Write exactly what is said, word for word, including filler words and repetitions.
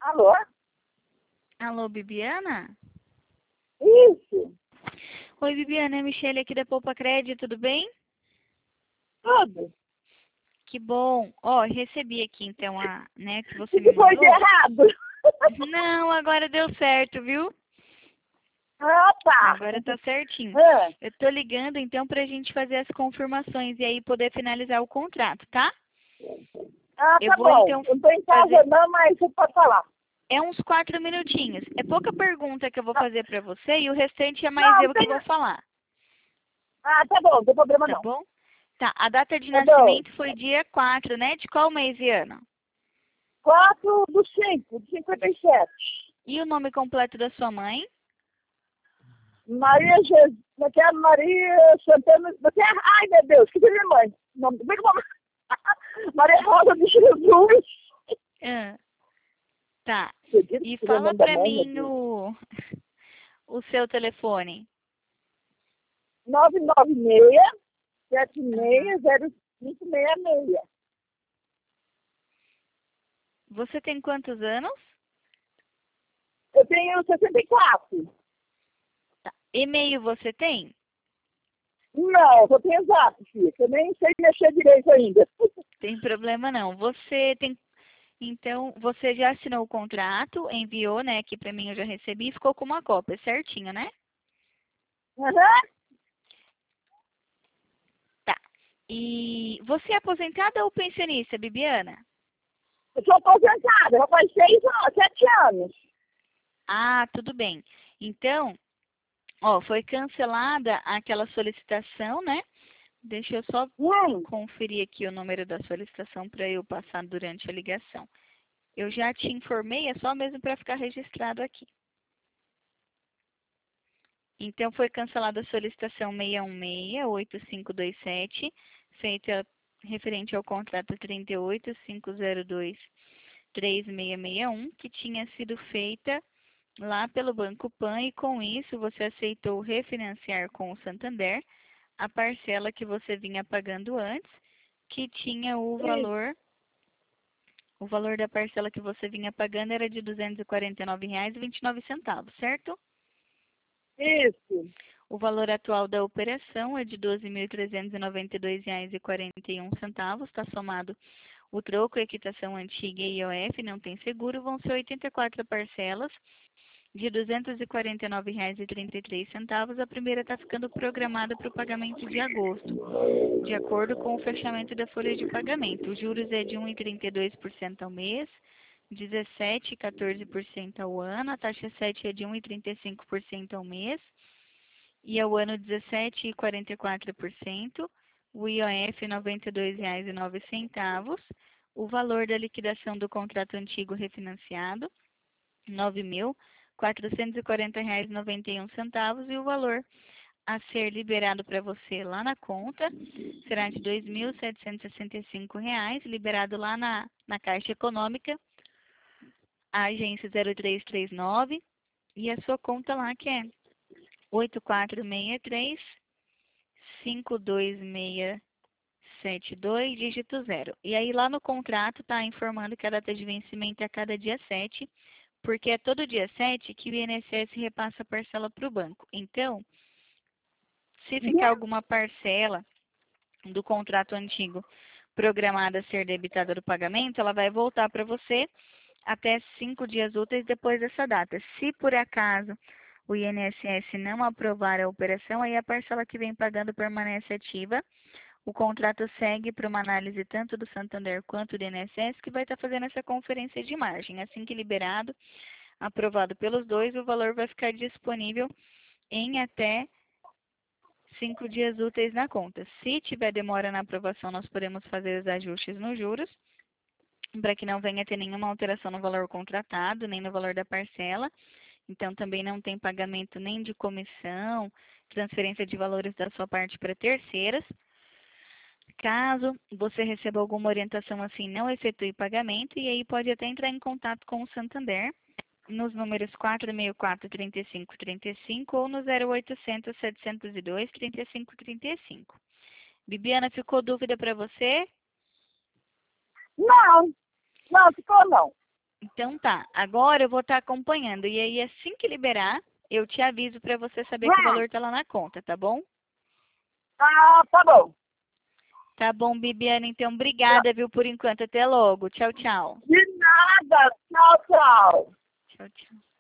Alô? Alô, Bibiana? Isso, Oi, Bibiana, é a Michelle aqui da Poupa Crédito, tudo bem? tudo. Que bom. Ó, recebi aqui então a, né, que O você que me foi de mandou. errado? Não, agora deu certo, viu? Ah, tá. Agora tá certinho. É. Eu tô ligando então pra gente fazer as confirmações e aí poder finalizar o contrato, tá? Ah, Eu tá vou bom. então Eu não tô em fazer. casa não, mas você pode falar. É uns quatro minutinhos. É pouca pergunta que eu vou fazer pra você e o restante é mais Não, não eu que tem... vou falar, Ah, tá bom, não tem problema tá não. bom? Tá, a data de Tá bom. nascimento foi dia quatro, né? De qual mês e ano? quatro do cinco, de cinquenta e sete. E o nome completo da sua mãe? Maria Jesus. Você é Maria Santana. Você é... Ai, meu Deus, que minha mãe. Não, como é que nome? Maria Rosa de Jesus. Ah, tá. Você acredita E que é o fala nome da pra mãe, meu mim Deus? o, o seu telefone. nove nove seis, sete Aham. seis, zero cinco seis seis. Você tem quantos anos? Eu tenho sessenta e quatro. Tá. E-mail você tem? Não, eu tenho exato, filho. Eu nem sei mexer direito ainda. Tem problema não. Você tem. Então, você já assinou o contrato, enviou, né? Aqui pra mim eu já recebi e ficou com uma cópia, certinho, né? Aham. Tá. E você é aposentada ou pensionista, Bibiana? Eu sou aposentada, já faz seis anos, sete anos. Ah, tudo bem. Então, ó, foi cancelada aquela solicitação, né? Deixa eu só Hum, conferir aqui o número da solicitação para eu passar durante a ligação. Eu já te informei, é só mesmo para ficar registrado aqui. Então, foi cancelada a solicitação seis um seis, oito cinco dois sete, feita referente ao contrato trinta e oito, quinhentos e dois, três seis seis um, que tinha sido feita lá pelo Banco Pan e com isso você aceitou refinanciar com o Santander a parcela que você vinha pagando antes, que tinha o isso, valor, o valor da parcela que você vinha pagando era de duzentos e quarenta e nove reais e vinte e nove centavos, certo? isso. O valor atual da operação é de doze mil trezentos e noventa e dois reais e quarenta e um centavos, está somado o troco, a quitação antiga e I O F, não tem seguro, vão ser oitenta e quatro parcelas de duzentos e quarenta e nove reais e trinta e três centavos. A primeira está ficando programada para o pagamento de agosto, de acordo com o fechamento da folha de pagamento. Os juros é de um vírgula trinta e dois por cento ao mês, dezessete vírgula quatorze por cento ao ano, a taxa sete é de um vírgula trinta e cinco por cento ao mês, e ao ano dezessete vírgula quarenta e quatro por cento, o I O F noventa e dois reais e nove centavos, o valor da liquidação do contrato antigo refinanciado, nove mil quatrocentos e quarenta reais e noventa e um centavos, e o valor a ser liberado para você lá na conta será de dois mil setecentos e sessenta e cinco reais, liberado lá na, na Caixa Econômica, a agência zero três três nove, e a sua conta lá que é oito quatro seis três, cinco dois seis sete dois, dígito zero. E aí lá no contrato está informando que a data de vencimento é a cada dia sete, porque é todo dia sete que o I N S S repassa a parcela para o banco. Então, se ficar Uhum. alguma parcela do contrato antigo programada a ser debitada do pagamento, ela vai voltar para você até cinco dias úteis depois dessa data. Se por acaso o I N S S não aprovar a operação, aí a parcela que vem pagando permanece ativa. O contrato segue para uma análise tanto do Santander quanto do I N S S, que vai estar fazendo essa conferência de margem. Assim que liberado, aprovado pelos dois, o valor vai ficar disponível em até cinco dias úteis na conta. Se tiver demora na aprovação, nós podemos fazer os ajustes nos juros, para que não venha ter nenhuma alteração no valor contratado, nem no valor da parcela. Então, também não tem pagamento nem de comissão, transferência de valores da sua parte para terceiras. Caso você receba alguma orientação assim, não efetue pagamento, e aí pode até entrar em contato com o Santander nos números quatro seis quatro, trinta e cinco, trinta e cinco ou no zero oitocentos, setecentos e dois, trinta e cinco, trinta e cinco. Bibiana, ficou dúvida para você? Não, não, ficou não. Então tá. Agora eu vou estar acompanhando. E aí, assim que liberar, eu te aviso para você saber que o valor tá lá na conta, tá bom? Ah, tá bom. Tá bom, Bibiana. Então, obrigada, viu, por enquanto. Até logo. Tchau, tchau. De nada. Tchau, tchau. Tchau, tchau.